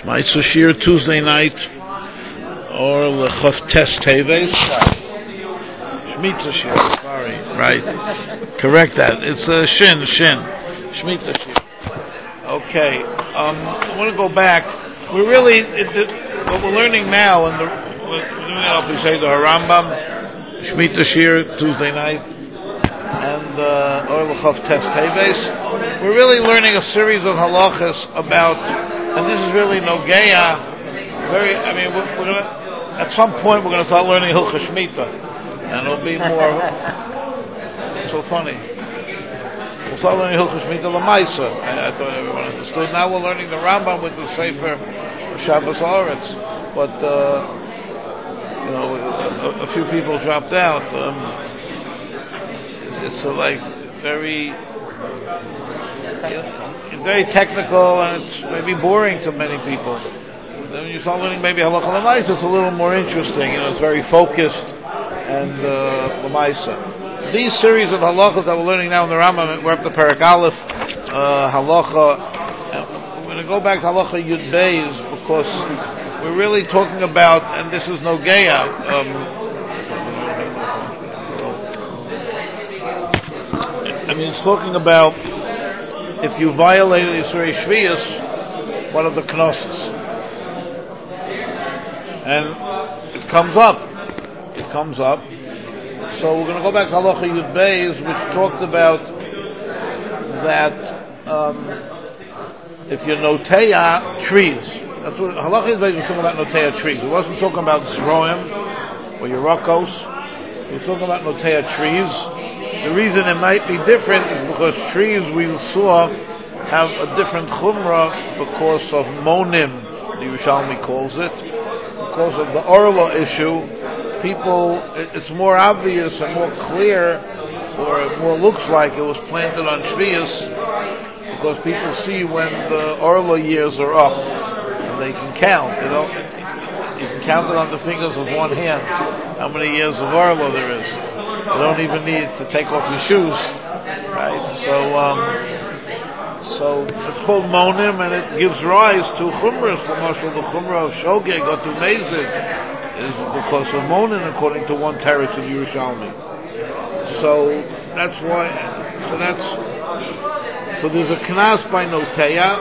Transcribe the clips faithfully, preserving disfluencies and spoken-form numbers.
Shmaitzu Shir Tuesday night or Lechof Test Teves. Shmitza Shir, sorry, right. Correct that. It's a uh, Shin, Shin. Shmitza Shir. Okay, um, I want to go back. We're really, it, it, what we're learning now, and we're doing it up, we say the Harambam, Shmitza Shir Tuesday night, and uh, or Lechof Test Teves. We're really learning a series of halachas about. And this is really Nogeya. Very, I mean, we're, we're gonna, at some point we're going to start learning Hilchos Shmita, and it'll be more. So funny. We'll start learning Hilchos Shmita Lamaisa. I, I thought everyone understood. Now we're learning the Rambam with the Sefer Shabbos Haaretz, but uh, you know, a, a few people dropped out. Um, it's, it's uh, like very. You know, it's very technical and it's maybe boring to many people. Then when you start learning maybe halacha l'maisa, it's a little more interesting. You know, it's very focused and uh, l'maisa. These series of halachas that we're learning now in the Rambam, we're up to Perek Aleph, uh, halacha. We're going to go back to halacha Yud Beis because we're really talking about, and this is Nogeya. Um, I mean, it's talking about. If you violated Yisrei Shviyas, one of the Knossos. And it comes up. It comes up. So we're going to go back to Halacha Yud Beis, which talked about that um, if you're Noteya trees. That's what Halacha Yud Beis was talking about, Noteya trees. It wasn't talking about Zroim or Yerakos. It was talking about Noteya trees. The reason it might be different is because trees we saw have a different chumrah because of monim, the Yerushalmi calls it, because of the orla issue. People, it's more obvious and more clear, or it more looks like it was planted on Shvius, because people see when the orla years are up, and they can count. You know, you can count it on the fingers of one hand how many years of orla there is. You don't even need to take off your shoes, right? So, um, so it's called monim, and it gives rise to chumras. For Marshal, the chumrah of shogeg or to mezid is because of monim, according to one teretz of Yerushalmi. So that's why. So that's. So there's a knas by Noteya.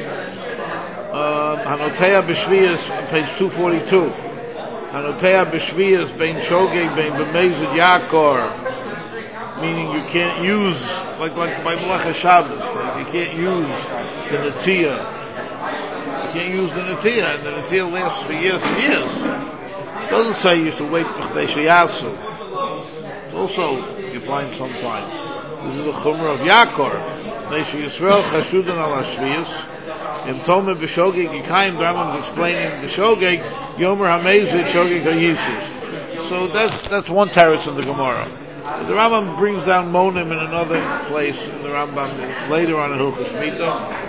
Hanoteya b'shviyas, page two forty-two. Hanoteya b'shviyas bein shogeg bein b'mezid yakor, meaning you can't use like like by Melacha Shabbos, like you can't use the netiyah. You can't use the netiyah, and the netiyah lasts for years and years. It doesn't say you should wait b'chdei sheyasu. It's also you find sometimes this is a chumrah of yakor. Neish Yisrael chashudan al hashviyas. In Tomer b'shogeg yikayim, the Rambam is explaining the shogeg yomer hamezid shogeg hayishis. So that's that's one teretz in the Gemara. But the Rambam brings down monim in another place in the Rambam later on in Hilchos Shmita.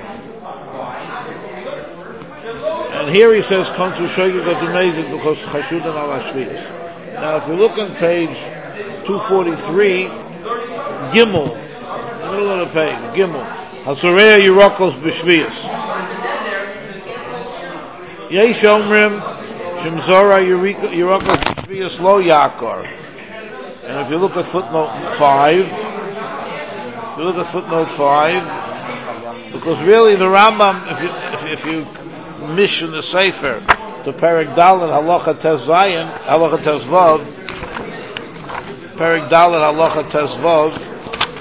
And here he says konsu shogeg hamezid because chashudan al hashviyas. Now if you look on page two forty-three, Gimel, in the middle of the page, Gimel. Hasoreya Yerakos b'shviyas. Yesh omrim shemzora Yerakos b'shviyas lo yakor. And if you look at footnote five, if you look at footnote five, because really the Rambam, if you if, if you mission the Sefer to Perek Dalet Halacha Tes Zayin, Halacha Tes Vav, Perek Dalet Halacha Tes Vav.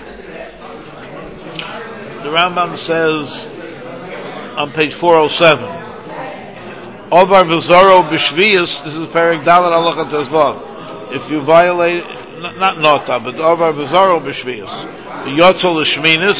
The Rambam says on page four oh seven, Ovar v'zaro b'shviyas, this is Perek Dalet Halacha Tes Vav. If you violate, not, not nota, but Ovar v'zaro b'shviyas, the yotzol l'shminis,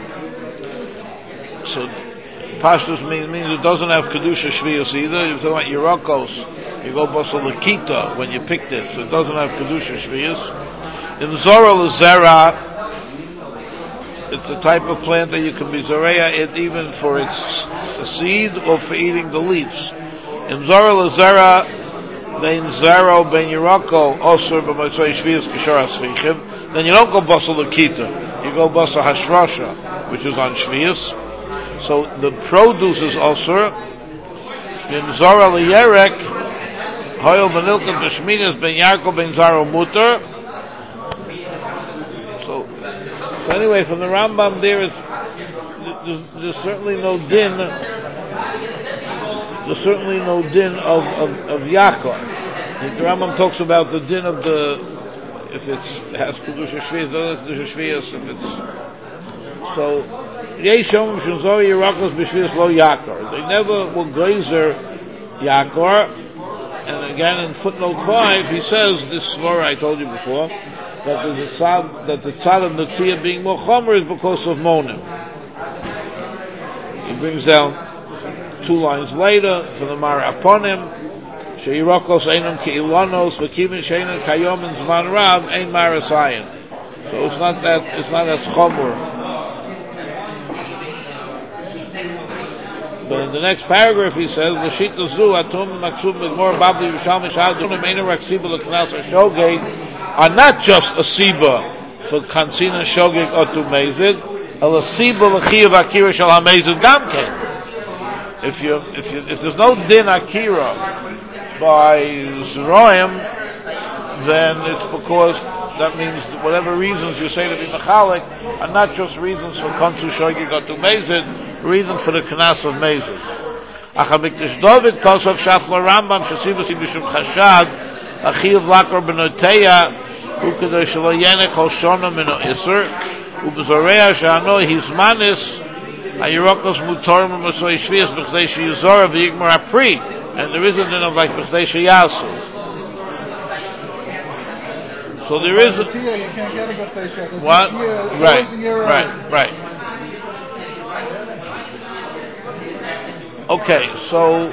so Pashtus means, means it doesn't have kedusha shviyas either. You're talking about Yerakos, you go basal l'kita when you picked it, so it doesn't have kedusha shviyas. In zoro l'zera, it's the type of plant that you can be zoreya it even for its seed or for eating the leaves. In zara lazara, bein zaro bein yerako osur b'motzei shviyas kishar asvichim. Then you don't go basal l'kita, you go basal hashrasha, which is on shviyas. So the produce is osur, V'im zora liyerek, hoyel v'nilkan b'shminas ben Yaakov ben Zaro muter. So, so anyway, from the Rambam there is, there's, there's certainly no din, there's certainly no din of, of, of Yaakov. The Rambam talks about the din of the, if it's, it has Kedusha Shviyas, no, it's Kedusha Shviyas, if it's, so, Yeshom Shunzor Yerakos B'Shviyas Lo Yaakov. They never will glazer Yaakov. And again in footnote five, he says, this svara I told you before, that the tzad, that the tzad of Natia being more chomer is because of Monim. He brings down two lines later from the Mara Aponim, Sheirokos Einam Keilanos, Vakivin Sheinan Kayom and Zman Rav, Ein Marasayan. So it's not that, it's not as chomer. But in the next paragraph he says, L'shita zu atum maksub b'gmor babli v'shal mishal dunim eina rak siba l'knas ha'shogeg are not just a siba for kansina shogeg otu mezid, a siba l'chiyav akira shal ha'mezid gamken. If you, if you, if there's no din akira by Zeroim, then it's because that means whatever reasons you say to be mechalik are not just reasons for kansu shogeg otu mezid, reasons for the Knas of Mezid. Achabiktish David Kosov Shafla Rambam Shasibasi Bishum Chashad Achiv Lakor Benoteya Ukadosh Shaloyenek Hoshona Mino Isser Ubezorea Shano Hizmanis Ayirokos Mutorim Masoy Shvias B'chdei Sheyizora V'yigmar Apri, and there is a din of like B'chdei Sheyasu. So there is a what? Right, right, right. Okay, so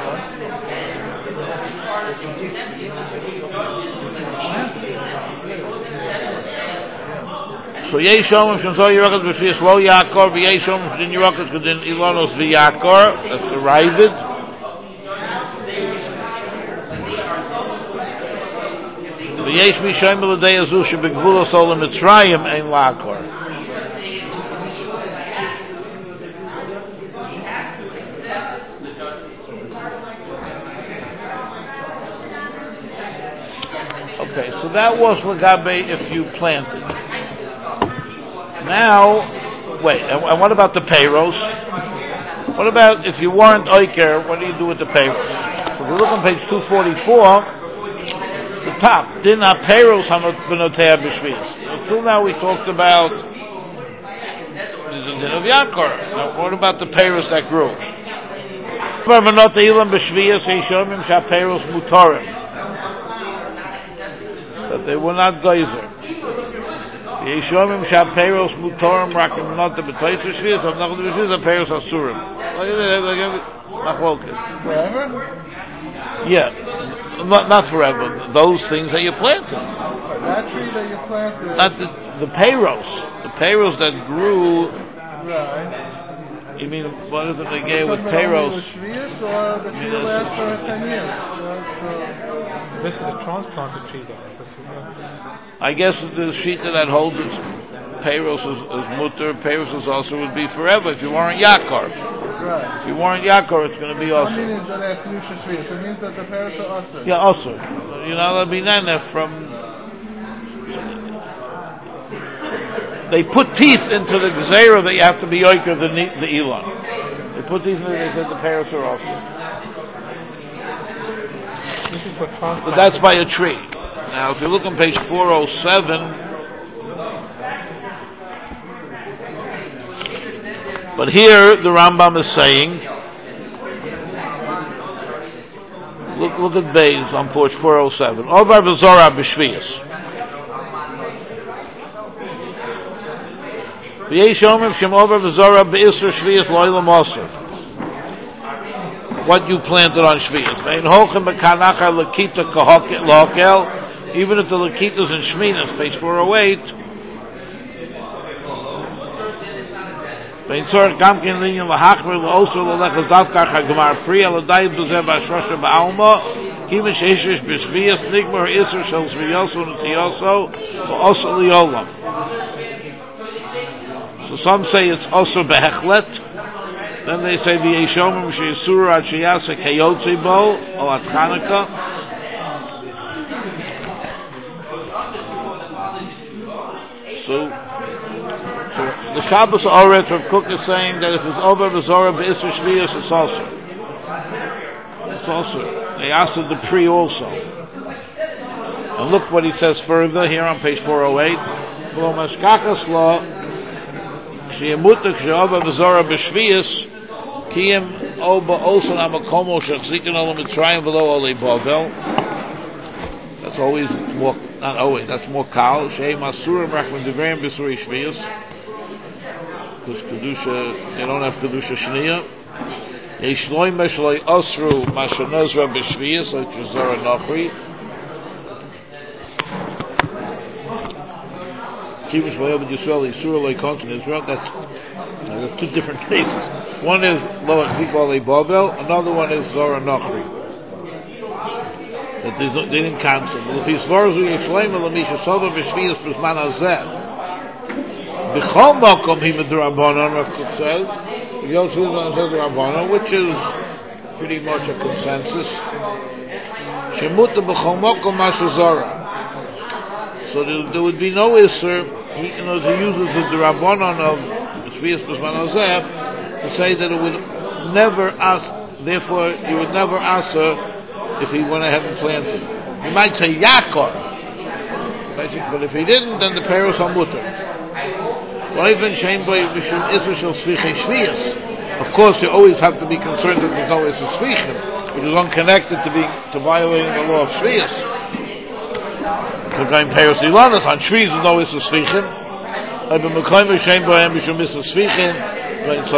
so Yeshom Shemzor Yerokas B'Shviyas Lo Yaakor V'Yeshom Shemzor Yerokas Kedin Ilonos V'Yaakor. That's the Ravid. V'Yesh Mishaym L'Dei Azu Shebegvulos Olam Mitzrayim Ein Lakor. Okay, so that was Lagabe if you planted. Now, wait, and what about the payros? What about if you weren't oiker, what do you do with the payros? So if we look on page two forty-four, the top, Dina payros hamot benotea b'shviyas. Until now we talked about the din of Yaakov. Now what about the payros that grew? B'not ilam b'shviyas heishomim shapayros mutorim. That they were not geyser. Yeshomim shapeiros mutorim rakim not the b'toytzer shvius of not the shvius of peiros asurim. Forever? Yeah, not not forever. Those things that you planted. That tree that you planted. Not the the peiros, the peiros that grew. Right. You mean what is it they gave with peiros? The shvius or the tree lasts for ten years. This is a transplanted tree, though. I guess the sheet that holds it, peiros is, is mutter. Peiros is also would be forever if you weren't Yaakov. Right. If you weren't Yaakov, it's going to be also. What means that they have kedusha shvius? It means that the peiros are also. Yeah, also. You know, that'll be nana from. They put teeth into the gzeira that you have to be yoiker the the elon. They put teeth into it. They said the peiros are also. This is for transplant. But that's by a tree. Now, if you look on page four oh seven, but here the Rambam is saying, look, look at Beis on page four oh seven. Ovar v'zora b'shviyas. V'yeshomim shem ovar v'zora b'isr shviyas lo'ilam osir. What you planted on shviyas. Ve'in hochem b'kanachar l'kita kahokel. Even if the Lakitas and Shminas, page four oh eight, Beintzor Gamkin Linyan Lahachmer Laosur Lalechas Davkar Chagamar Priya Ladai B'zeh B'Ashrosha Ba'alma Kima Sheishish B'Shviyas Nigmar Isser Shel Zviyoso Nutiyoso V'Oso Liolam. So some say it's also Behechlet, Then they say the Yeshomim Sheisura at Sheyasa Kayotzi Bo or at Chanukah. So, so the Shabbos Oret Rav Kook is saying that if it's over Bezorah B'Isra Shviyas, it's also. It's also. They asked the pre also. And look what he says further here on page four oh eight. V'lo mashkachas lo sheyemutak she'ova Bezorah B'Shviyas Kiyem Oba Osan Amakomo Shachzikin Olam Mitzrayim V'lo Olei Bavel. That's always more, not always, that's more kal. Shei Masurim Rachman Devreim B'Suri Shviyas. Because Kedusha, they don't have Kedusha Shniya. Yesh Loi Meshloi Osru Mashanozra B'Shviyas, like Shazara Nochri. Kibush Vayobed Yisrael, Yisrael Loi Kontin Israel. That's, that's two different cases. One is Lo Achzik Olei Bavel, another one is Zara Nochri. That they, they didn't cancel. Well, if he's Varzu Yishlaim, Elamisha Sova B'Shviyas B'Zman Hazeh. B'chol Mokom Hi Midrabanon, Rav Kook says, which is pretty much a consensus. Shemuta B'chol Mokom Masha Zara. So there, there would be no Isser, he, you know, he uses the Drabanon of B'Shviyas B'Zman Hazeh to say that it would never ask, therefore, you would never ask her if he went ahead and planted. You might say Yakor, but if he didn't, then the Peros are mutter. Of course, you always have to be concerned that there's no Isser Svichim, which is unconnected to being to violating the law of Shviyas. So going Peros Ilanos on trees is no Isser Svichim. I've been Mekayim Shem Bohem Bishum Isser Svichim. You have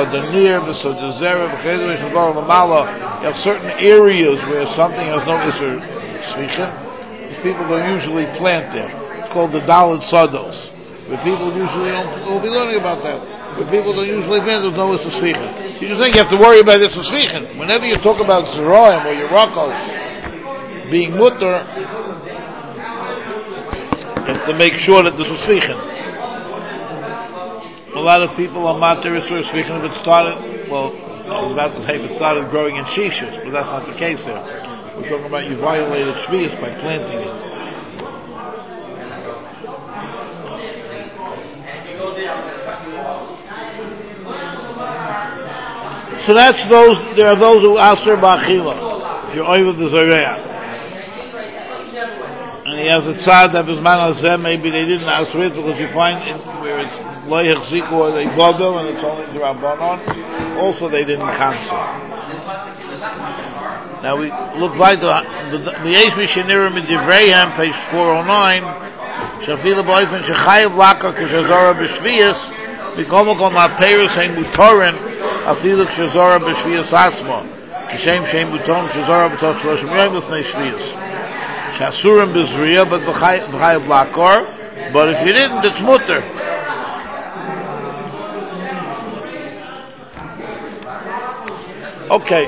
certain areas where something has no Isser Svichim. People don't usually plant there. It's called the Dalit Sados. Where people usually don't, we'll be learning about that. Where people don't usually plant, there's no Isser Svichim. You just think you have to worry about Isser Svichim. Whenever you talk about Zeroim or Yerakos being mutter, you have to make sure that there's a Svichim. A lot of people are matir Isur Svichim if it started, well, I was about to say if it started growing in shishas, but that's not the case here. We're talking about you violated Shviyas by planting it. So that's those, there are those who Aser Ba'achila, if you're over the Zoreah. And he has a tzad that his man Hazeh, maybe they didn't Aser it because you find in, where it's Lo Yachziku or they Babel and it's only the Rabbanon, also they didn't cancel. Now we look weiter, the Yesh Mishenirim in Divrayim, page four oh nine, Shafila Boyfen Shechayev Laka K'Shazara B'Shviyas, B'Komo Kol Ma'Peirus Hein Mutorin, Afilu K'Shazara B'Shviyas Atzma, K'Shem Shem Mutorin K'Shazara B'Tot Shloshim Yom L'fnei Shviyas. Shasurim B'Zriya, but B'Chayev Lakor, but if you didn't, it's mutter. Okay,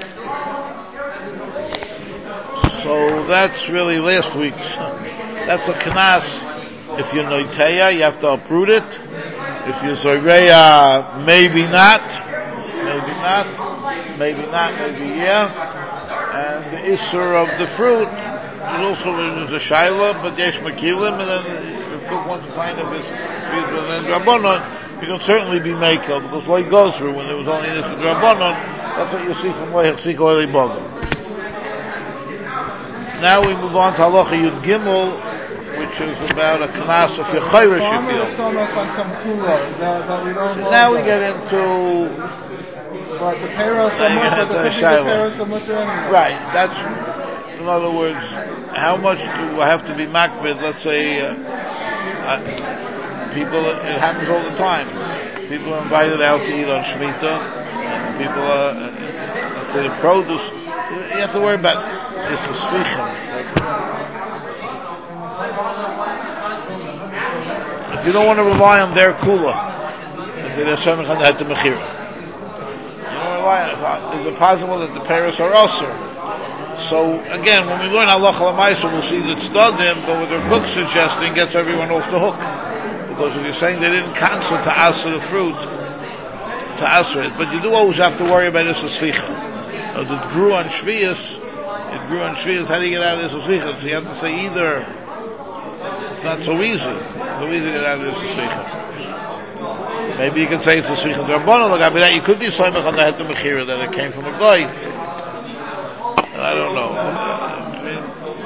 so that's really last week's. That's a knas. If you're noiteya, you have to uproot it. If you're zoreya, maybe not, maybe not, maybe not, maybe yeah. And the isser of the fruit is also there's a shaila, but yesh makilim, and then if cook wants to find if it's and then drabonon. You can certainly be makel because what he goes through when there was only this drabonon. That's what you see from Lo Yachzik Olei Bavel. Now we move on to Halacha Yud Gimel, which is about a knas of Yechayra Shepil. So now we get into. But the Peros are mutter, the Peros are mutter anyway. Right. That's, in other words, how much do I have to be makbid? Let's say. Uh, uh, People, it happens all the time. People are invited out to eat on Shemitah, and people are, uh, let's say the produce, you have to worry about it's a svichim. If you don't want to rely on their kula, and say they're semichan had to mechira. You don't rely on it. Is it possible that the parents are also? So again, when we learn halacha l'maisa, we'll see that tzdadim, but what the book suggesting gets everyone off the hook. Because if you're saying they didn't cancel to answer the fruit, to answer it, but you do always have to worry about this slicha. As it grew on Shvius, it grew on Shvius. How do you get out of this slicha? So you have to say either. It's not so easy. It's so easy to get out of this slicha. Maybe you can say it's a slicha d'Rabbanan. Look, I mean, you could be soymach on the head of mechira that it came from a guy. I don't know. I mean,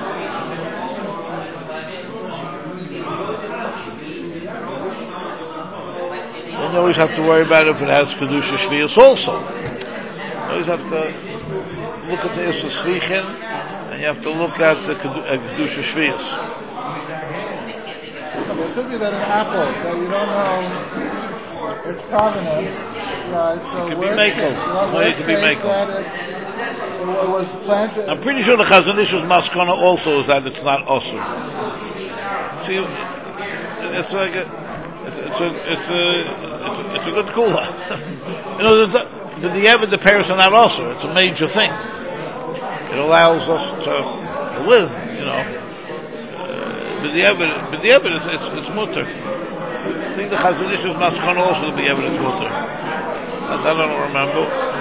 and you always have to worry about if it has kedusha shvius also. You always have to look at the Issa Slichin, and you have to look at the kedusha shvius. It could be that an apple that you don't know its provenance, right? So it could be makel. Well, it could be makel. It was planted. I'm pretty sure the Chazon Ish's maskana also is that it's not osur. See, it's like a, it's, it's a, it's a, it's a, it's a good kula. You know, the the, the ever the parents are not osur. It's a major thing. It allows us to, to live. You know, uh, but the ever, but the ever, it's it's, it's mutter. I think the Chazon Ish's maskana also the ever is mutter. That I don't remember.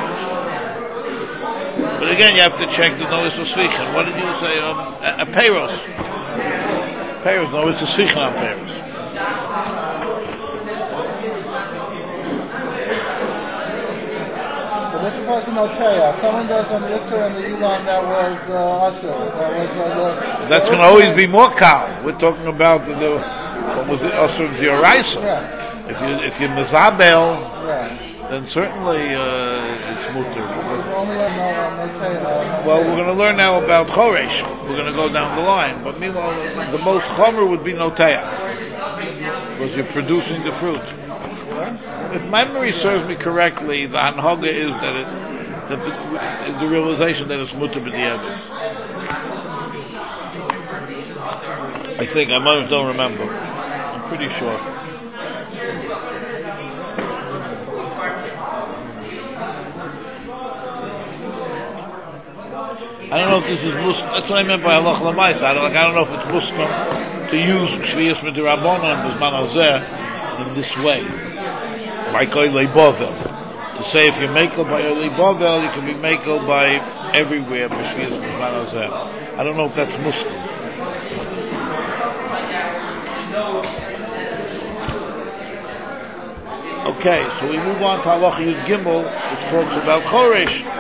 But again, you have to check the nois of svichen. What did you say? Um, a, a peiros. Peiros, no, it's a svichen on peiros. But this is supposed to know Teya. Someone does on the Isser and the Elon that was uh, Usher. That was uh, the. That's going to always be more cow. We're talking about the, the what was it? Usher of the Oraisa. Yeah. If you if you mezabel. Yeah. Then certainly uh, it's mutter. Uh, well, we're going to learn now about choresh. We're going to go down the line. But meanwhile, the most chomer would be noteah, because you're producing the fruit. If my memory serves me correctly, the hanhaga is that it, that the, the realization that it's mutter b'diavad. I think I might don't remember. I'm pretty sure. I don't know if this is muslim. That's what I meant by halach l'maisa. I don't, like, I don't know if it's muslim to use shviyas midrabanan b'zman hazeh in this way, like oilei bovel. To say if you're makel by oilei bovel, you can be makel by everywhere by shviyas b'zman hazeh. I don't know if that's muslim. Okay, so we move on to halach yud gimel, which talks about choresh.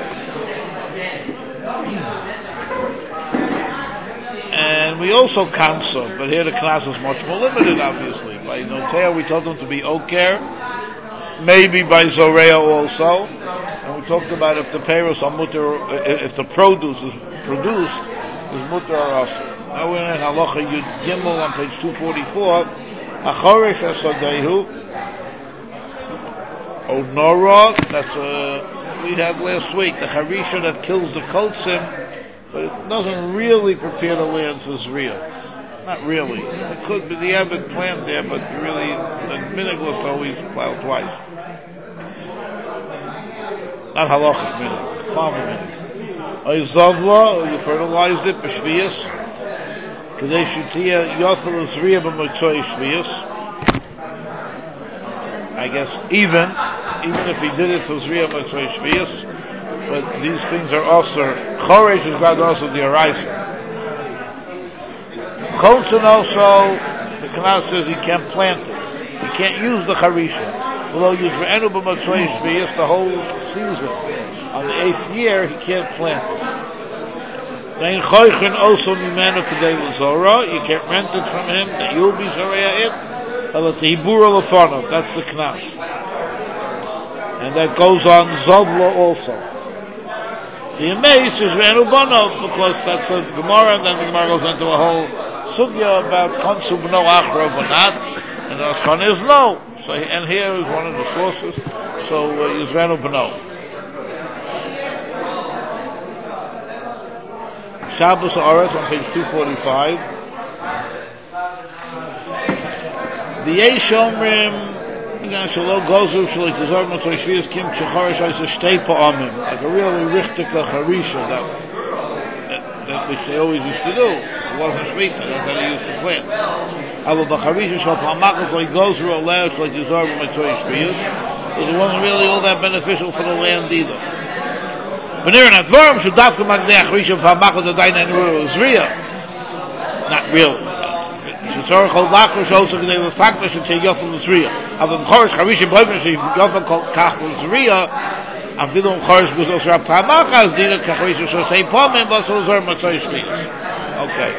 And we also counsel, but here the class is much more limited, obviously. By Notea, we told them to be Oker, maybe by Zorea also. And we talked about if the peiros are mutter, if the produce is produced, is mutter or also. Now we're in Halacha Yud Gimel on page two forty-four. Achoresh Asadehu, Onora, that's a, we had last week, the Harisha that kills the Kotsim, but it doesn't really prepare the land for Zriya. Not really. It could be the avid plant there, but really, the minig was always plowed twice. Not halachic minig, farmer minig. Oy zavla, you fertilized it, b'shviyas. K'dei shutia yothel Zriya b'motzoi shviyas. I guess even, even if he did it for Zriya b'motzoi shviyas, but these things are also choresh is God also the araisa. Kotson also the canal says he can't plant it. He can't use the charisha. Although use for enu b'matzoi shviyas the whole season. On the eighth year he can't plant it. Then choichin also mimenu k'dei l'zora. You can't rent it from him that you'll be zoreya it. Hibura l'fanov. That's the knas. And that goes on Zavla also. The Yemais is Re'enu Bonov, because that's a Gemara, and then the Gemara goes into a whole sugya about Konsu B'no Achra B'nat, and the Ashkan is no. So, and here is one of the sources, so uh, is Re'enu B'no. Shabbos Haaretz on page two forty-five. The Yesh Omrim, like a really richtika charisha that, that, that which they always used to do. It wasn't shmita, that's how they used to plant. But it wasn't really all that beneficial for the land either. Not real. Historical lakush also they were factors to take off from the Zriya. Of the Chorish Charisha Boyman, she got the Kachel Zriya, and the Chorish was also a Pamachas, Dina Kacharisha, so say Pomen, but also Zor Matzoy Shvius. Okay.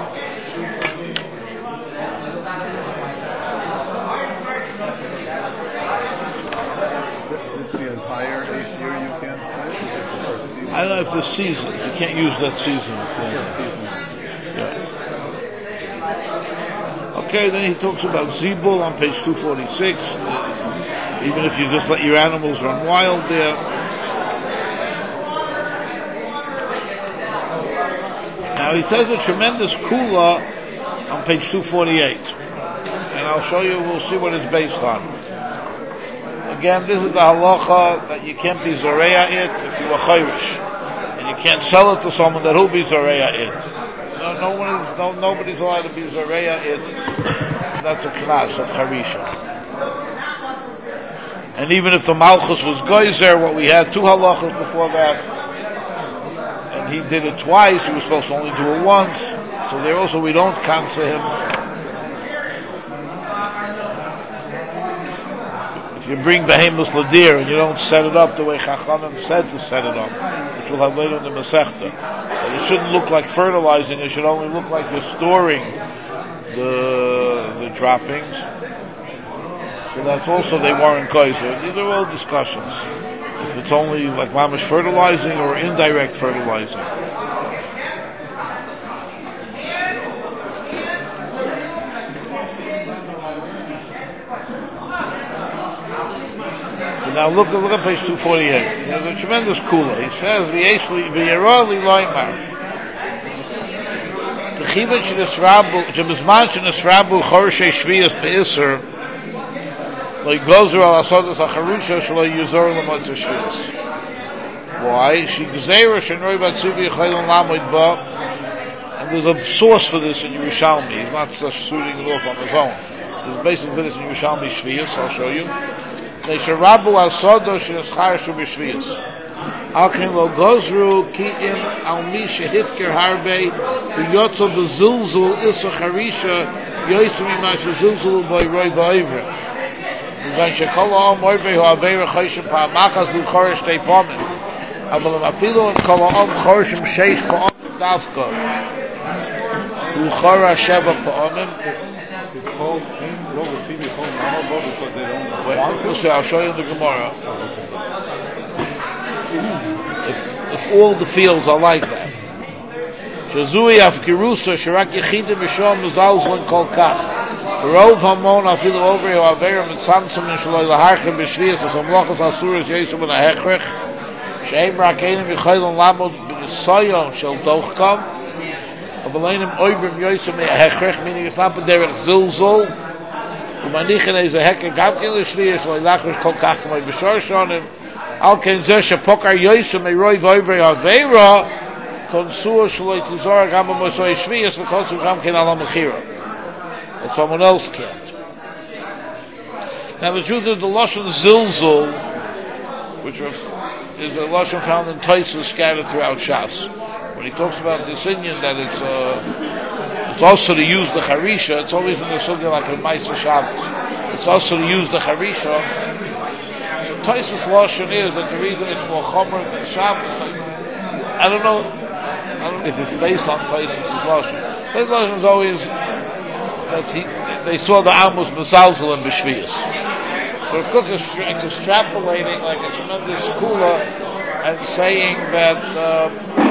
It's the entire eighth year you can't play? It's just the first season? I don't know if the season, you can't use that season. First season. Yeah. Okay, then he talks about Zebul on page two forty-six. Uh, even if you just let your animals run wild there. Now he says a tremendous kula on page two forty-eight. And I'll show you, we'll see what it's based on. Again, this is the halacha that you can't be zoreya it if you are chayrish. And you can't sell it to someone that will be zoreya it. No, no one is, no, nobody's allowed to be Zareya it. That's a class of Harisha. And even if the Malchus was Geyser, what we had two halachas before that, and he did it twice, he was supposed to only do it once, so there also we don't cancel him. If you bring Behemoth Ladir and you don't set it up the way Chachamim said to set it up, which we'll have later in the Masechta, it shouldn't look like fertilizing, it should only look like you're storing the the droppings. So that's also they weren't kaiser. These are all discussions. If it's only like mamish fertilizing or indirect fertilizing. So now look, look at page two forty-eight. He has a tremendous kula. He says, "V'yeshli v'yerali loymar." The chivut shenisrabu, shemizman shenisrabu chorshei shviyas beiser, lo ygozer al asodas acharusha shelo yuzor l'motzah shviyas. Why? She gzeira shenroi batzuvi ychaylon lamoid ba, and there's a source for this in Yerushalmi. He's not just shooting it off on his own. There's basically for this in Yerushalmi shviyas. I'll show you. Neisharabu asodos shenischarshu b'shviyas. Alkin lo gozru ki im al mi shehifker harbe v'yotzo b'zulzul isa charisha yoysu mima shezulzul b'y roi b'oivre v'gan shekol ha'om oivre hu aveira chayshim pa'amachas lu chorish tei pomim aval afilu im kol ha'om chorishim sheich pa'om davka hu chora sheva pa'omim. It's called Ein Lo V'Tziv Yichol Namabo because they don't want to. I'll show you in the Gemara. If, if all the fields are like that. Shazui afkirusa shirak yechidim mishom mezalzlin kol kach. Rov hamon afilu over you averim and samsum and shaloi laharchim b'shviyas as amlochos asuras yesum and ahechrich sheim rakenim yichaylan lamod b'nisayon shel dochkam avalenim oibrim yesum and ahechrich meaning it's not b'derech zilzol u'manichin ez ahechrich gamkin l'shviyas shaloi lachrish kol kach k'may b'shor shonim Al ken zeh shepokar yoysu me roi voivre aveira konsua shloi tizor gam b'mosoy shviyas v'konsu gam ken ala mechira. But someone else can't. Now the truth is the lashon zilzul, which is a lashon found in Taisus scattered throughout Shas. When he talks about this Indian that it's uh, it's also to use the charisha, it's always in the sugya like a Maisa Shabbos. It's also to use the charisha. So Taisus lashon is that the reason it's more chomer than Shabbos. I don't know. I don't know if it's based on Taisus lashon. Taisus lashon is always that he, they saw the Amos Mezalzel and B'Shviyas. So if Cook is extrapolating like a tremendous kula and saying that uh,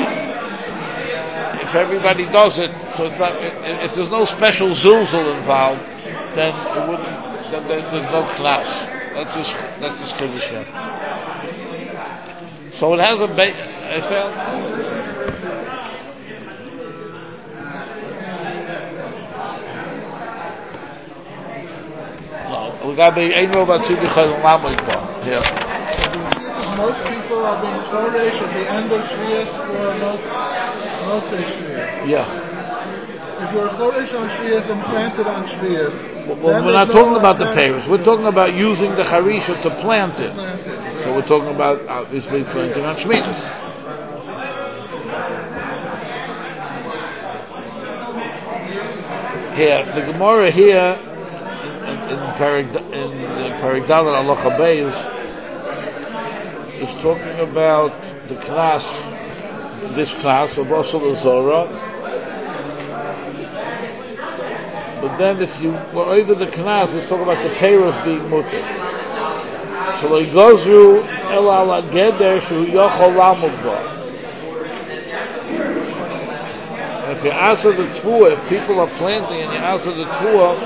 if everybody does it, so it's not, if there's no special zulzul involved, then it wouldn't. Then there's no class. That's just that's just Kiddush. So it has a ba- I felt. We got to be ain't no about two because of Lamoid Yeah. Most people are being Kodesh at the end of Shviyas for most most Shviyas. Yeah. If you're Choresh on Shvius and planted on Shvius, well, we're not talking about the payros. We're talking about using the harisha to plant it. Plant it. So we're talking about obviously planting on Shmitas. Here, the Gemara here in in Perek in Perek Dalet Halacha Beis is talking about the class, this class of Osel Zora. But then if you were over the class, let's talk about the payros being mutter. So it goes through El Ala Geder Shu Yochol Lamud Ba. And if you answer the Tvua, if people are planting and you answer the Tvua,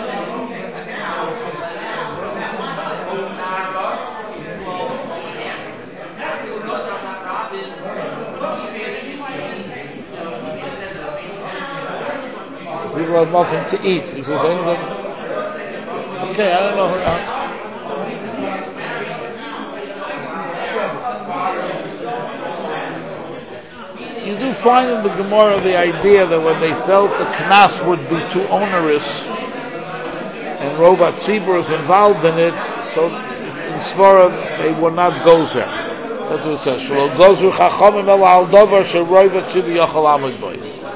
people have nothing to eat. He says, anyone? Okay, I don't know. How, you do find in the Gemara the idea that when they felt the knas would be too onerous and Rovat Tzibur is involved in it, so in Svara they would not go there. That's what it says. Shelo gozu chachamim el al davar sheRovat Tzibur yachal amid boy.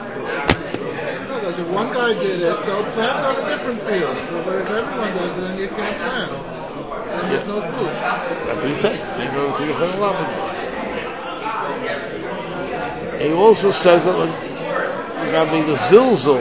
If one guy did it, so plant on a different field. So, but if everyone does it, then you can't plant. Then there's no food. That's what he said. He also says that it's got to be the zilzul.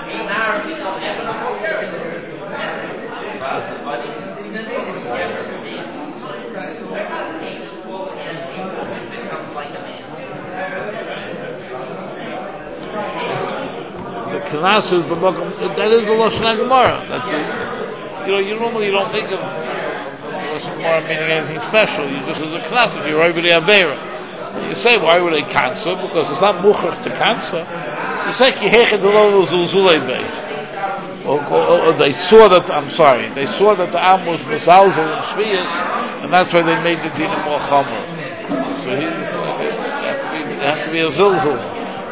Knas is that is the Lashon HaGemara. That you know, you normally don't think of the Lashon HaGemara meaning anything special. You just as a Knas, if you're Rebbe Avera, you say, why were they cancer? Because it's not muchach to cancer. You say Kihechet Lo Zulzulei Bei. Or they saw that. I'm sorry, they saw that the Am was Mezalzel and Shvius, and that's why they made the Din more Chomer. So he has to be a Zulzul.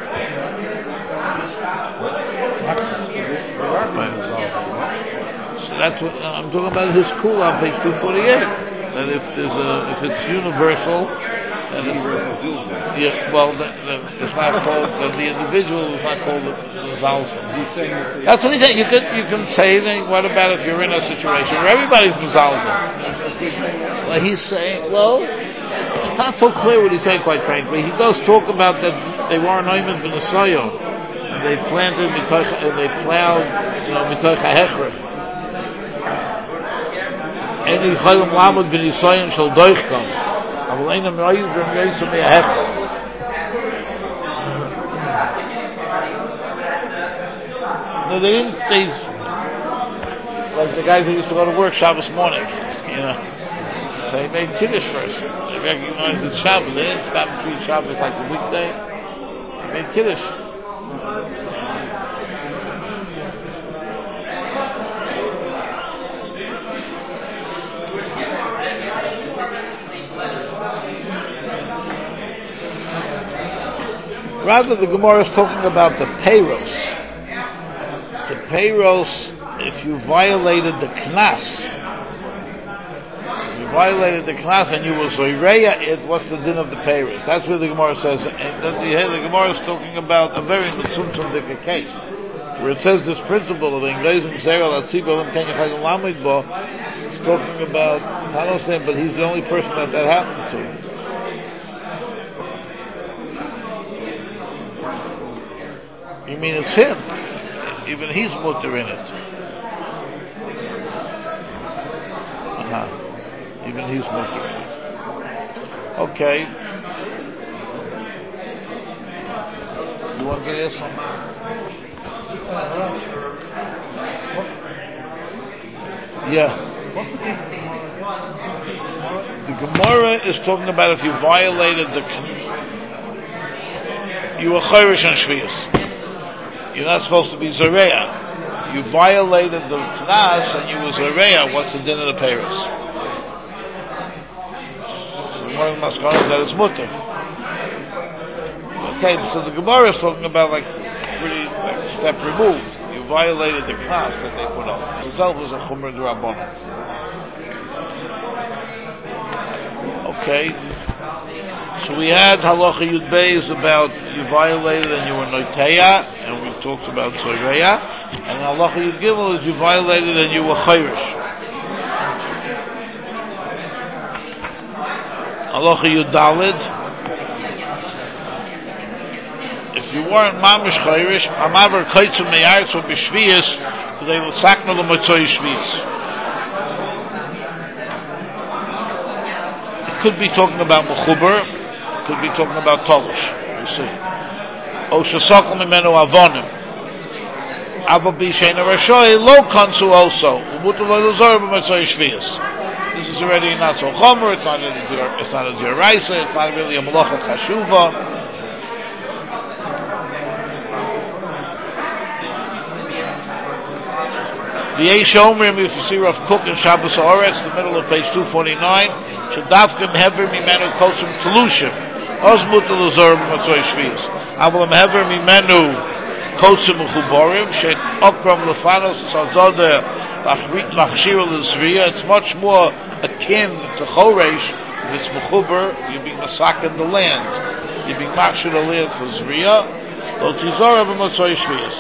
So that's what I'm talking about. His kula on page two forty-eight. That if there's a, if it's universal, and it's yeah, well, the, the, it's not called the, the individual is not called the, the zalzal. That's what he said. You could you can say then. What about if you're in a situation where everybody's mezalzal? Well, he's saying, well, it's not so clear what he's saying. Quite frankly, he does talk about that they weren't oimed b'nesayon. They planted mitoch, and they plowed, you know, mitoch ha'echref. Any chayim lamud b'nisayin shel doichkam. Avol einam roiz b'm yoysom ha'echref. No, they didn't. They like the guys who used to go to work Shabbos morning, you know. So they made kiddush first. They recognized it's Shabbos. They didn't stop and treat Shabbos like a weekday. They made kiddush. Rather, the Gemara is talking about the payros. The payros, if you violated the knas, you violated the knas and you were zoireya it, what's the din of the payros? That's where the Gemara says, and that the, the Gemara is talking about a very mitzumtzum dika case, where it says this principle of Englezim Zerel Atzibol and Kenya Chayim Lamid Bo. It's talking about Hanosim, but he's the only person that that happened to. You mean it's him? Even he's mutter in it. Uh-huh. Even he's mutter in it. Okay. You want to ask something? Yeah. The Gemara is talking about if you violated the, you were chayrish on shvius. You're not supposed to be Zareya. You violated the Knas and you were Zareya. What's the din of the Paris? So one of the Maskaras that it's mutter. Okay, so the Gemara is talking about like pretty like a step removed. You violated the class that they put up. Itself is a chumrah d'rabbanan. Okay. So we had halacha yud beis about you violated and you were noiteya, and we talked about zoreya, and halacha yud gimel is you violated and you were chayrish. Halacha yud dalid, if you weren't mamish chayrish, amaver kaitzum meyartz or b'shviyas, they will sakna l'motzoi shviyas. Could be talking about mechuber, could be talking about tolish. We'll see. O shesakol mimenu avonim, aval b'sheina rashoy lo kansu also umutu lo lozor b'motzoi shviyas. This is already not so chomer. It's not a it's not a dioraisa. It's not really a malacha chashuva. The Eish Omrim, if you see Rav Kook in Shabbos Haaretz, the middle of page two forty-nine, Shadavkim Hever Mimenu Kosum Telushim, Ozmut Elazor B'Matzoi Shviyas. Aval Hever Mimenu Kosum Uchuborim, Sheik Okram Lefanos Tzazodeh Lachshir L'Zriya. It's much more akin to Choresh. If it's Mechuber, you're being masak in the land. You're being machshir the land for Zriya. Lo Tizor B'Matzoi Shviyas.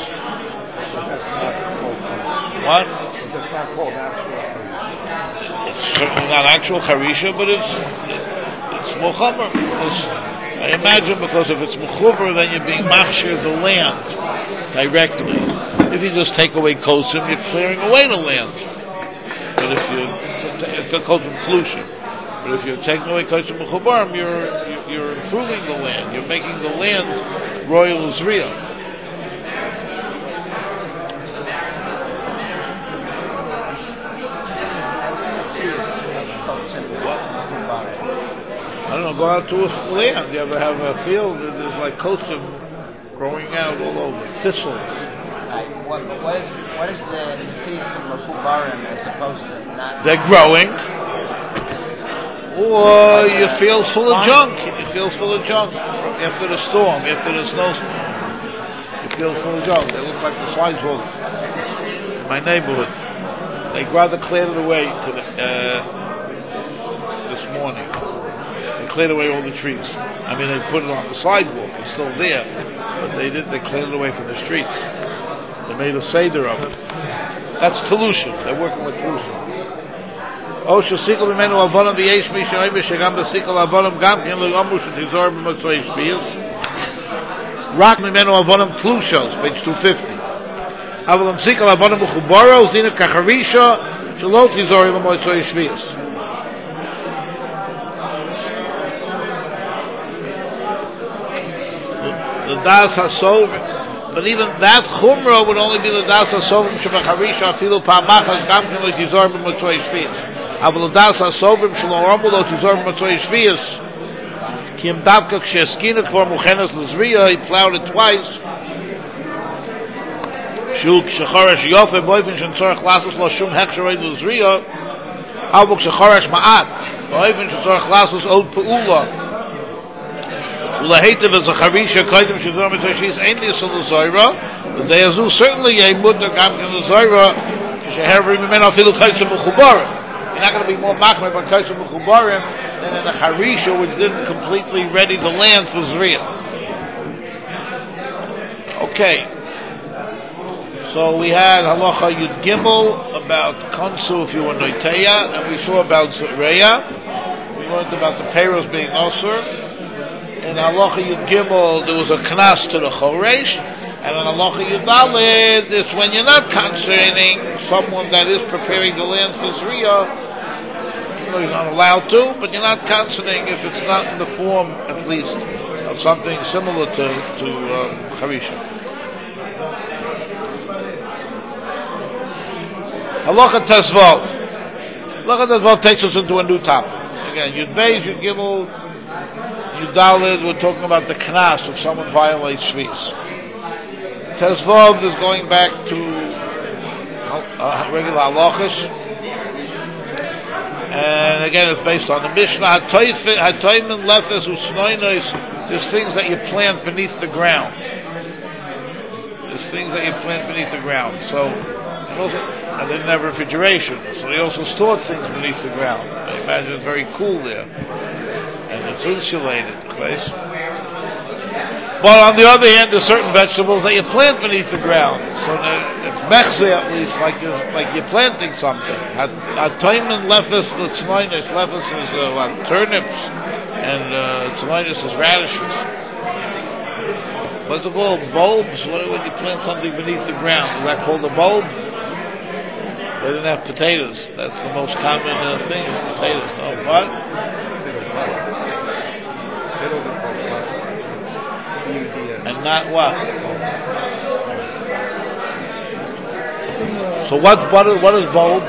What? It's not called actual charisha. It's certainly not actual charisha, but it's it's mochamer. I imagine because if it's mechuber, then you're being machshir the land directly. If you just take away kosim, you're clearing away the land. But if you it's called inclusion. But if you're taking away kosim mechubarim, you're you're improving the land. You're making the land royal Uzriya. I don't know, go out to a land. You ever have a field that there's like kosim growing out all over, thistles. Right. What, what is what is the netius of mechubarim as opposed to not? They're growing. Or your field's full of junk. Your field's full of junk after the storm, after the snowstorm. Your field's full of junk. They look like the sidewalk in my neighborhood. They'd rather clear it away to the, uh, this morning. They cleared away all the trees. I mean, they put it on the sidewalk. It's still there, but they did. They cleared it away from the streets. They made a seder of it. That's Telushim. They're working with Telushim. Oh, shasikol b'menu avonim v'yesh mi she'omer shegam b'sikol avonim gam ken lo yomu shetizor b'motzoi shviyas. Rak b'menu avonim tlushos, page two fifty. Avonim sikol avonim uchuboros dina kacharisha shelo tizor b'motzoi shviyas. The das hasov, but even that chumrah would only be the das hasovim shebecharisha afilu pa'amachas gam ken lo tizor b'motzoi shviyas. Aval the das hasovim shelo rambu lo tizor b'motzoi shviyas ki im davka k'sheskina kvar muchenes l'zriya, he plowed it twice. Shu k'shechoresh yofe boifin shentzorach lasos lo shum hechsherei l'zriya. Aval k'shechoresh ma'at boifin shentzorach lasos od pe'ula. Ulahetiv is a charisha kaidim shizor mitzvah she's ainly so l'zoira. But they azu certainly a mutter gam ken l'zoira shehever mimeno afilu kaitzim mechubarim. You're not going to be more machmer by kaitzim mechubarim than in a charisha which didn't completely ready the land for zriya. Okay. So we had halacha yud gimel about konsu if you were noiteya, and we saw about zoreya. We learned about the peiros being osur. In halacha yud gimel, there was a knas to the choresh, and in halacha yud daled, it's when you're not concerning someone that is preparing the land for zriya. You know, you're not allowed to, but you're not concerning if it's not in the form, at least, of something similar to to um, charisha. Halacha tesvav. Halacha tesvav takes us into a new topic. Again, yud beis, yud gimel. Yudalid, we're talking about the knas if someone violates shvius. Tezvav is going back to uh, regular halachas, and again it's based on the Mishnah. Hatoimin lefes usnoinos, there's things that you plant beneath the ground. is things that you plant beneath the ground. So, and, also, and they didn't have refrigeration, so they also stored things beneath the ground. I imagine it's very cool there, and it's insulated. Right? But on the other hand, there's certain vegetables that you plant beneath the ground, so it's mechze at least, like you're, like you're planting something. Hatoimen lefes l'tzloinish. Lefes is uh, what, turnips, and uh, tzloinish is radishes. What's it called? Bulbs? What when you plant something beneath the ground? Is that called a bulb? They didn't have potatoes. That's the most common uh, thing is potatoes. Oh, what? And not what? So what? What is, what is bulbs?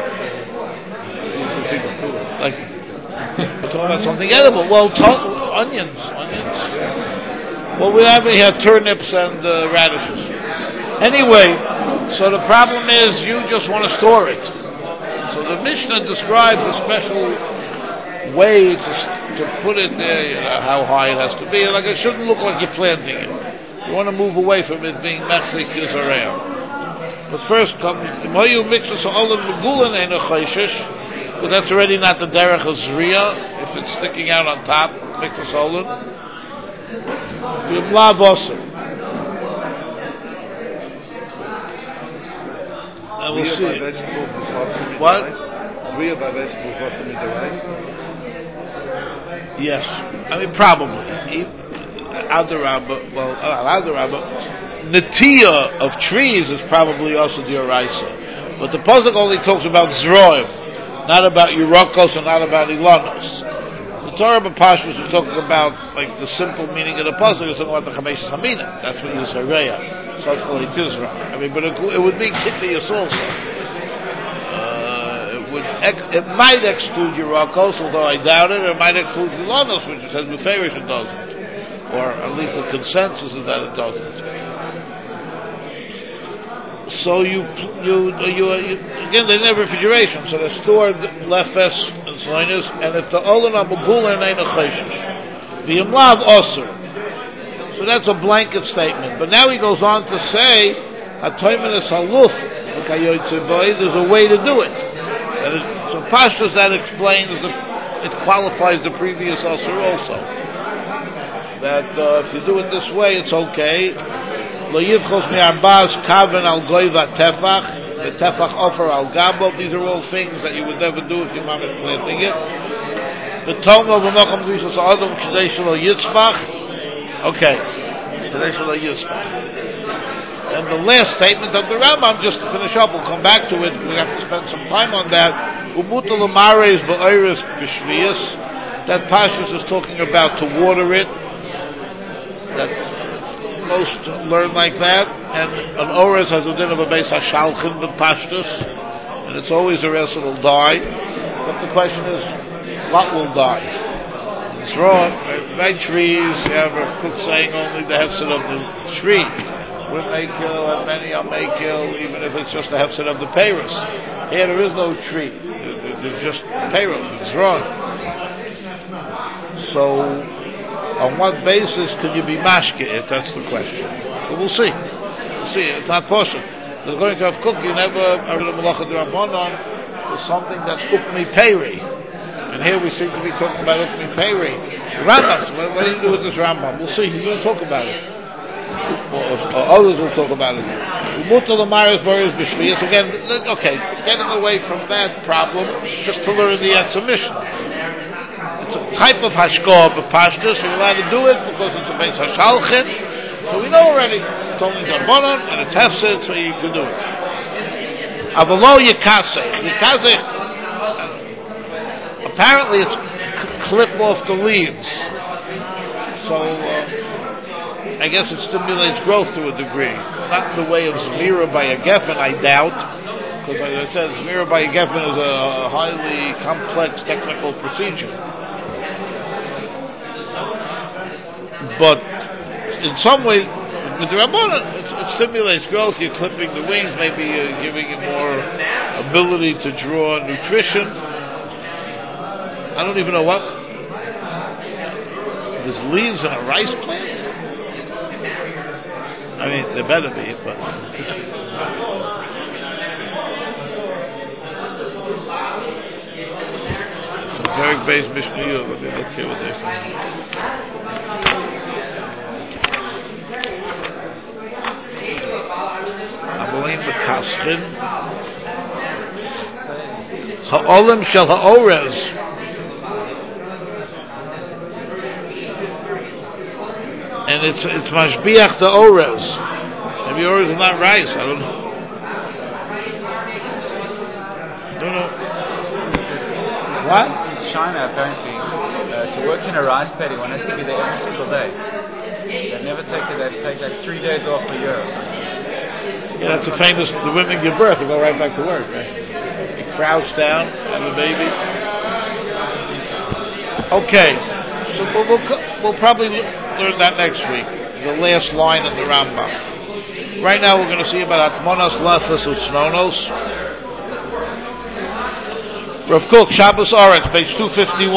Like we're talking about something edible. Well, to- onions, onions. Well, we have here turnips and uh, radishes. Anyway, so the problem is you just want to store it. So the Mishnah describes a special way to to put it there, you know, how high it has to be. Like it shouldn't look like you're planting it. You want to move away from it being mechzik yizareh. But first comes the moyu mixus olam megulan ena chayshish, but that's already not the derech of zriya. If it's sticking out on top, mixus olam. B'mla bosser. And we'll see. What? Zriya by vegetables was to meet the rice. Yes, I mean probably. Adarabba, well, Adarabba, Natiya of trees is probably also the Oraisa, but the pasuk only talks about Zroim, not about Yerakos and not about Ilanos. The Torah B'Pashtus is talking about like the simple meaning of the pasuk. It's talking about the Chameshes Hamina. That's what Yisrael. So it's Israel. I mean, but it, it would be Kitniyas also. It might exclude Yerakos, although I doubt it. It might exclude Ilanos, which it says Beferish it doesn't, or at least the consensus is that it doesn't. So you, you, you, you again, they have refrigeration, so they're stored lefes and sloinus, and if the olan amugula ain't a chayshish, the imlav osir. So that's a blanket statement. But now he goes on to say, hatoimenes haluf, there's a way to do it. And it, so Pashtus that explains the, it qualifies the previous Asur also. That uh, if you do it this way, it's okay. Lo yivchos mi'arbaz kaven al goyva tefach, the tefach offer al gabo. These are all things that you would never do if your mom is planting it. The tomo b'mokam gishos adam k'dei shelo yitzmach. Okay, k'dei shelo yitzmach. And the last statement of the Rambam, just to finish up, we'll come back to it. We have to spend some time on that. Umutal amares ba'oris b'shviyas. That Pashtus is talking about to water it. That most learn like that. And an oris has a din of a beis hashalchin b'Pashtus, and it's always a rest that will die. But the question is, what will die? It's wrong. By trees, you have a cook saying only the hefset of the tree. We may kill, and many are may kill, even if it's just a hefset of the peiros. Here there is no tree. There's just peiros. It's wrong. So, on what basis can you be mashke it? That's the question. So we'll see. We'll see. It's not possible. According to Rav Kook, you never are in a malacha d'Rabbanan is something that's ukmi peiri. And here we seem to be talking about ukmi peiri. Rambam. What, what do you do with this Rambam? We'll see. He's going to talk about it. Or, or others will talk about it. Again, okay, getting away from that problem, just to learn the answer mission. It's a type of hashkoah b'Pashtus. You're allowed to do it because it's a beis hashalchin. So we know already. It's only Rabbanon and it's hefset, so you can do it. Avalo yekasech. Yekasech. Apparently, it's c- clip off the leaves. So. Uh, I guess it stimulates growth to a degree. Not in the way of Zmira by a Geffen, I doubt. Because as I said, Zmira by a Geffen is a highly complex technical procedure. But in some way, with the Rabbanan, it, it stimulates growth. You're clipping the wings, maybe you're giving it more ability to draw nutrition. I don't even know what. There's leaves in a rice plant? I mean, they better be, but. So, very base Mishnah, let me look here what they say. Amalin B'Kaschin Ha'olam Shel Ha'orez. And it's it's mashbiach the orez. Maybe orez is not rice. I don't know. I don't know. What? In China, apparently, uh, to work in a rice paddy, one has to be there every single day. They never take it. They take like three days off a year or something. Yeah, that's a famous. The women give birth and go right back to work. Right? They crouch down, have a baby. Okay, so we'll we'll, we'll probably. Learn that next week. The last line of the Rambam. Right now we're going to see about Atmonas, Lefes, Utznonos. Rav Kook, Shabbos Oretz, page two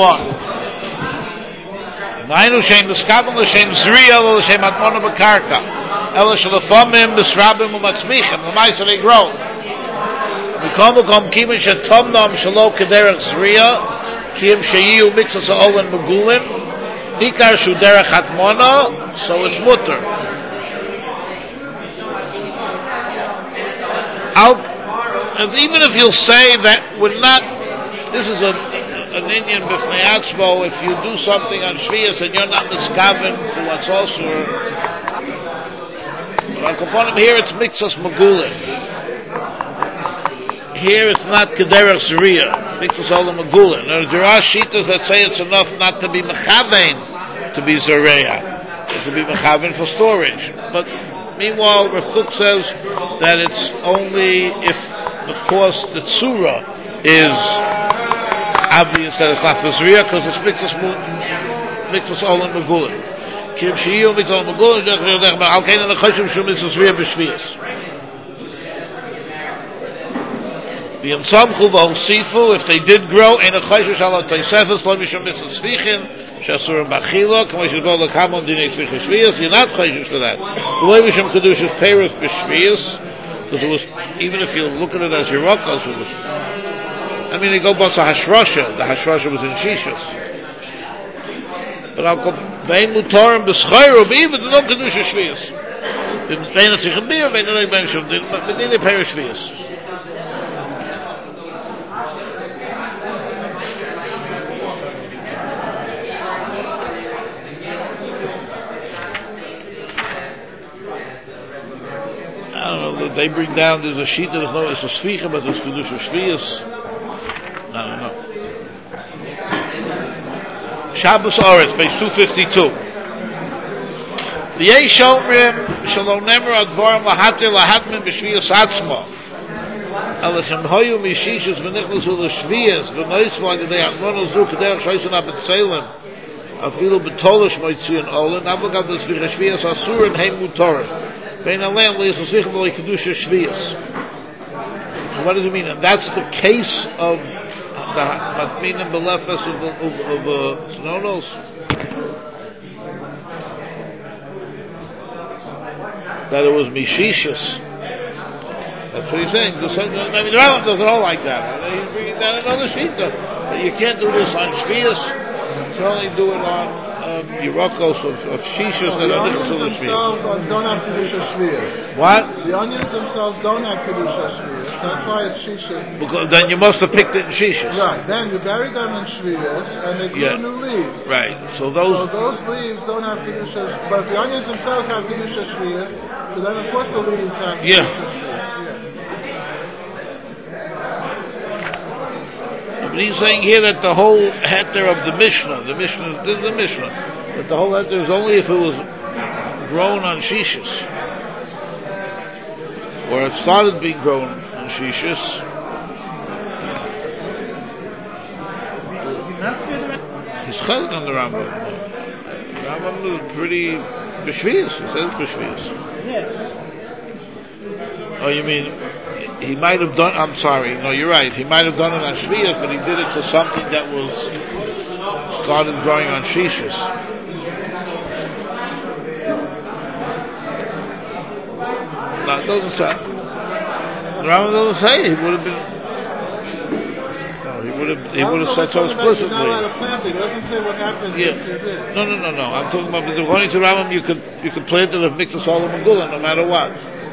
fifty-one. Nainu Shem Miskaben L'Shem Zriya L'Shem Atmona B'Karka Ela Shalafamim B'Srabim U'Matzmichim L'Maisa they grow. V'kom V'kom Kimin Shetomnom Shalo Kederach Zriya Kiyim Sheyiu Mixas Ha'olin Megulin Nikar Shuderach Hatmona, so it's mutter. I'll, and even if you'll say that we're not, this is a, an Indian b'fnei atzmo, if you do something on Shvius and you're not miskaven for what's also, but I'll upon him here it's Mixas Megulin. Here it's not Kederach Zriya, Mixas Olam Megulin. There are shitas that say it's enough not to be mechavein to be Zareya, to be mechavein for storage. But meanwhile, Rav Kook says that it's only if, because the tzura is obvious that it's not for Zriya, because it's Mixas Olam Megulin. Kim Shiyu Mixas Olam Megulin, Al Kain and Choshev Shum Mixas Zriya B'Shvius. The Samchu v'Osifu, if they did grow, in a Chayshu Shalot Taisefes, Lo Mishum Mitzvah Tzvichen, Shasur Bachilo, Kamo Shizbo L'Kamon Dinei Tzvichen Shvius, you're not Chayshu for that. Lo Mishum Kedushas Peirus B'Shvius, because it was, even if you look at it as Yerokos, it was, I mean, they go bust a Hashrosha, the Hashrosha was in Shishas. But I'll go, Vein Mutorim B'Schayru, even no Kedushas Shvius. Vein Atzichem Bir, Vein Atzichem Bir, Vein Atzichem Bir, Shvius. I don't know, they bring down, there's a sheet that is no, it's a Sficha, but it's Kedush of Shvius. I don't know. Shabbos Oretz, page two fifty-two. The Yesh Omrim, Shalom Nemer Advarim Lahatir Lahatmin B'Shvius Atzmo. Elechem Hoyu Mishishus V'Nichlusu L'Shvius V'Noisvo Agedei Atmonos Du K'derech Shoysun Abed Salem Afilu B'Tolish Moitzion Olin Avagav D'Svicha Shvius Asurim Heim Mutorim. What does it mean? And that's the case of the Matminim Belefes of Znonos. That it was Mishishas. That's what he's saying. I mean, the Rambam does it all like that. He's bringing down another sheet. You can't do this on Shvius. You can only do it on Um, Yerokos of, of Shishas no, that the are onions different to the themselves Shvius. don't have Kedusha Shvius. What? The onions themselves don't have Kedusha Shvius. That's why it's Shishas. Because then you must have picked it in Shishas. Right. Then you bury them in Shvius and they grew Yeah. new leaves. Right. So those. So those leaves don't have Kedusha. But if the onions themselves have Kedusha Shvius, so then of course the leaves have Yeah. Kedusha Shvius. Yeah. But he's saying here that the whole heter of the Mishnah, the Mishnah, this is the Mishnah, that the whole heter is only if it was grown on Shishas, or it started being grown on Shishas. He's chaylik on the Rambam. The Rambam is pretty b'shvius. He says b'shvius. Oh, you mean he might have done? I'm sorry. No, you're right. He might have done it on Shvius, but he did it to something that was started growing on Shishas. doesn't say. The Rambam doesn't say. He would have been. No, he would have. He would have said so explicitly. You're not allowed to plant it. It doesn't say what happens Yeah. if you did. No, no, no, no. I'm talking about according to Rambam, you could you could plant it of Miktas Olam Megula no matter what.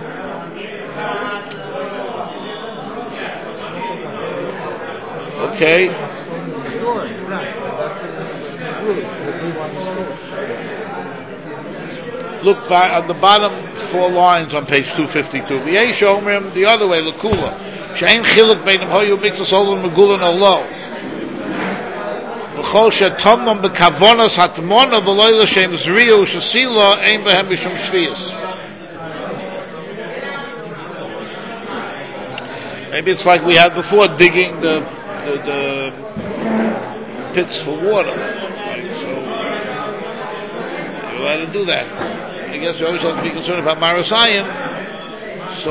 Okay. Story, right. That's a group. Look by, on the bottom four lines on page two fifty-two. V'yesh omrim the other way, lekula. She'ein chiluk beinim hoyu Miktas Olam Megula no lo. V'chol she'tomnom bekavonos hatmona v'loy l'shem zriyu shesila ein behem b'shum shviyas. Maybe it's like we had before, digging the the, the pits for water. Like, so you're allowed to do that. I guess you always have to be concerned about Marasayim. So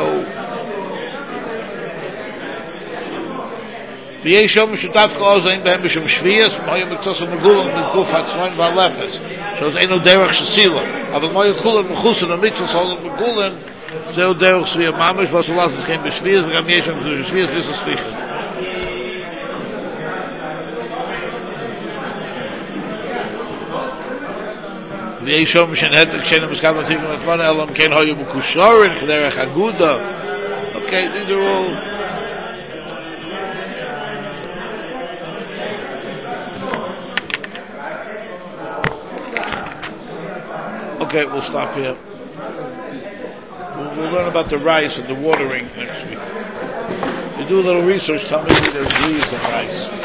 v'yesh yom shutaf kol zayin behem b'shem shviyas moyim miktas u'megulam mikuf hatzroin v'alefes so it's einu derech shesila aval moyim kulan mechusen u'miktas u'megulam zeu derech shviyah mamish was ulasses kein b'shviyas v'gam yesh yom b'shviyas v'yis slicha. v'yesh yom shenhetek shenem b'skam l'tivim etmana elam kein hoyu b'kushorin ch'derech aguda. Okay, these are all. Okay, we'll stop here. We'll, we'll learn about the rice and the watering next week. You do a little research, tell me if there's leaves in rice.